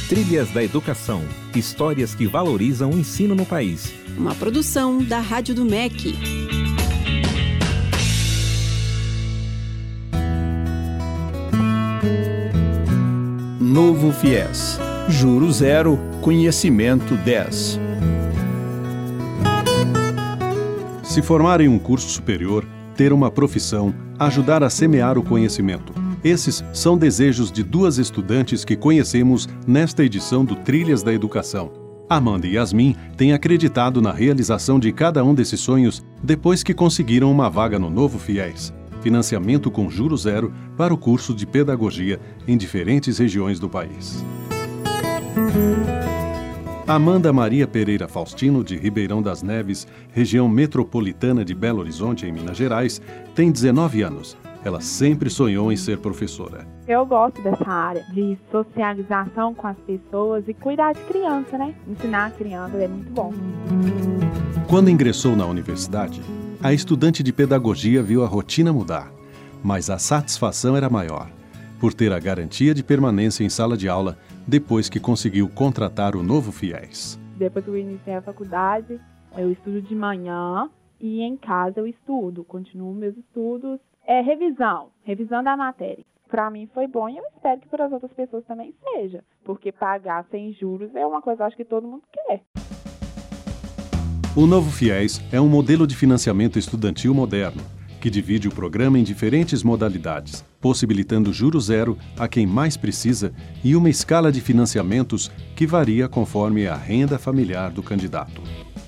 Trilhas da Educação, histórias que valorizam o ensino no país. Uma produção da Rádio do MEC. Novo FIES. Juro 0, conhecimento 10. Se formar em um curso superior, ter uma profissão, ajudar a semear o conhecimento. Esses são desejos de duas estudantes que conhecemos nesta edição do Trilhas da Educação. Amanda e Yasmin têm acreditado na realização de cada um desses sonhos depois que conseguiram uma vaga no Novo FIES, financiamento com juro 0 para o curso de pedagogia em diferentes regiões do país. Amanda Maria Pereira Faustino, de Ribeirão das Neves, região metropolitana de Belo Horizonte, em Minas Gerais, tem 19 anos. Ela sempre sonhou em ser professora. Eu gosto dessa área de socialização com as pessoas e cuidar de criança, né? Ensinar a criança é muito bom. Quando ingressou na universidade, a estudante de pedagogia viu a rotina mudar, mas a satisfação era maior, por ter a garantia de permanência em sala de aula depois que conseguiu contratar o Novo FIES. Depois que eu iniciei a faculdade, eu estudo de manhã e em casa eu estudo, continuo meus estudos. Revisão da matéria. Para mim foi bom e eu espero que para as outras pessoas também seja, porque pagar sem juros é uma coisa, acho que todo mundo quer. O Novo FIES é um modelo de financiamento estudantil moderno, que divide o programa em diferentes modalidades, possibilitando juro 0 a quem mais precisa e uma escala de financiamentos que varia conforme a renda familiar do candidato.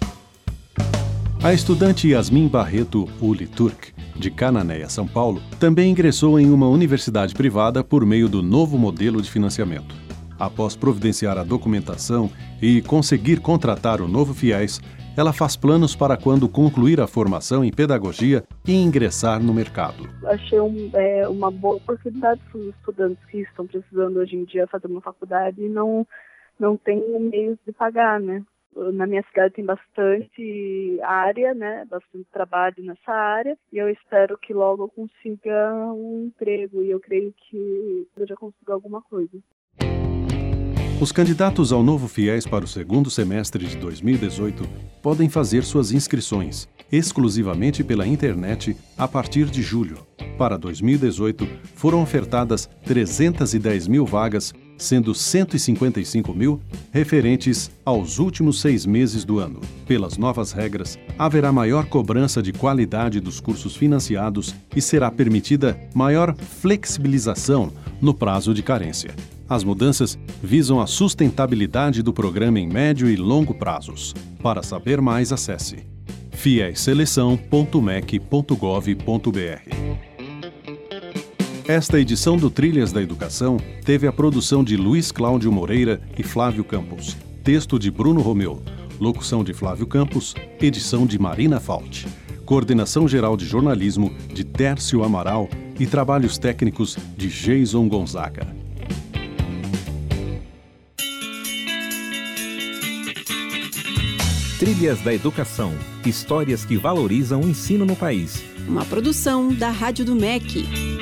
A estudante Yasmin Barreto Uliturk, de Cananéia, São Paulo, também ingressou em uma universidade privada por meio do novo modelo de financiamento. Após providenciar a documentação e conseguir contratar o Novo FIES, ela faz planos para quando concluir a formação em pedagogia e ingressar no mercado. Achei uma boa oportunidade para os estudantes que estão precisando hoje em dia fazer uma faculdade e não têm meios de pagar, né? Na minha cidade tem bastante área, né? Bastante trabalho nessa área e eu espero que logo eu consiga um emprego e eu creio que eu já consigo alguma coisa. Os candidatos ao Novo FIES para o segundo semestre de 2018 podem fazer suas inscrições exclusivamente pela internet a partir de julho. Para 2018, foram ofertadas 310 mil vagas, sendo 155 mil referentes aos últimos 6 meses do ano. Pelas novas regras, haverá maior cobrança de qualidade dos cursos financiados e será permitida maior flexibilização no prazo de carência. As mudanças visam a sustentabilidade do programa em médio e longo prazos. Para saber mais, acesse fiesseleção.mec.gov.br. Esta edição do Trilhas da Educação teve a produção de Luiz Cláudio Moreira e Flávio Campos, texto de Bruno Romeu, locução de Flávio Campos, edição de Marina Fauci, coordenação geral de jornalismo de Tércio Amaral e trabalhos técnicos de Jason Gonzaga. Trilhas da Educação, histórias que valorizam o ensino no país. Uma produção da Rádio do MEC.